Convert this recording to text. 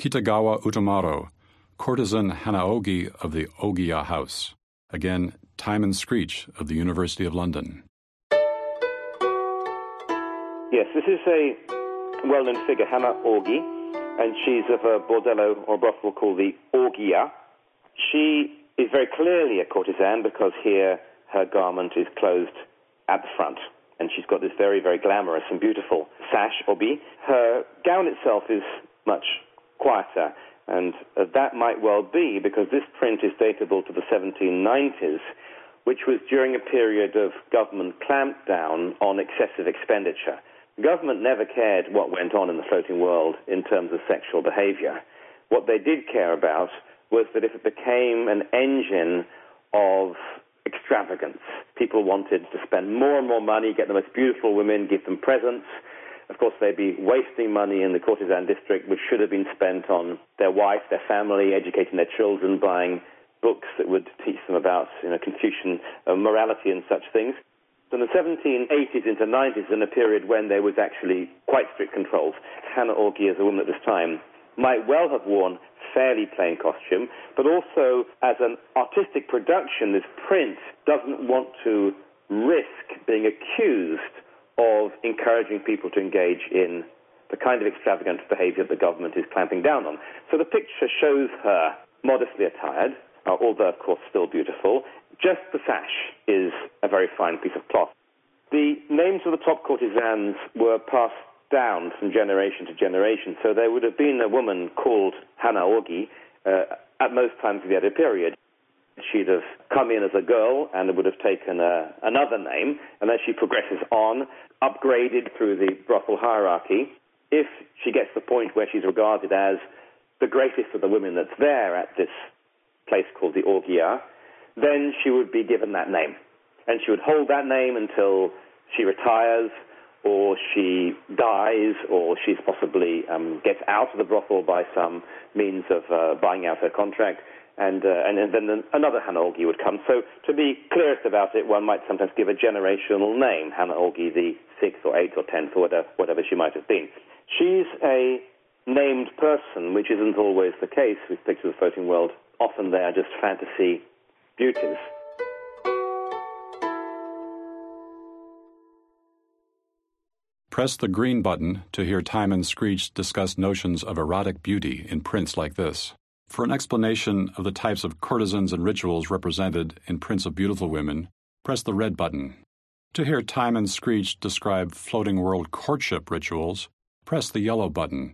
Kitagawa Utamaro, courtesan Hanaogi of the Ogiya House. Again, Timon Screech of the University of London. Yes, this is a well-known figure, Hanaogi, and she's of a bordello or brothel called the Ogiya. She is very clearly a courtesan because here her garment is closed at the front, and she's got this very, very glamorous and beautiful sash, obi. Her gown itself is much quieter, and that might well be because this print is datable to the 1790s, which was during a period of government clampdown on excessive expenditure. The government never cared what went on in the floating world in terms of sexual behavior. What they did care about was that if it became an engine of extravagance, people wanted to spend more and more money, get the most beautiful women, give them presents. Of course, they'd be wasting money in the courtesan district, which should have been spent on their wife, their family, educating their children, buying books that would teach them about Confucian morality and such things. So in the 1780s into 90s, in a period when there was actually quite strict controls, Hanaogi, as a woman at this time, might well have worn fairly plain costume, but also as an artistic production, this print doesn't want to risk being accused of encouraging people to engage in the kind of extravagant behavior the government is clamping down on. So the picture shows her modestly attired, although, of course, still beautiful. Just the sash is a very fine piece of cloth. The names of the top courtesans were passed down from generation to generation, so there would have been a woman called Hanaogi at most times of the Edo period. She'd have come in as a girl and would have taken another name, and as she progresses on, upgraded through the brothel hierarchy, if she gets to the point where she's regarded as the greatest of the women that's there at this place called the Ogiya, then she would be given that name. And she would hold that name until she retires, or she dies, or she's possibly gets out of the brothel by some means of buying out her contract, and then another Hanaogi would come. So to be clearest about it, one might sometimes give a generational name, Hanaogi the 6th or 8th or 10th or whatever she might have been. She's a named person, which isn't always the case with pictures of the floating world. Often they are just fantasy beauties. Press the green button to hear Timon Screech discuss notions of erotic beauty in prints like this. For an explanation of the types of courtesans and rituals represented in prints of beautiful women, press the red button. To hear Timon Screech describe floating world courtship rituals, press the yellow button.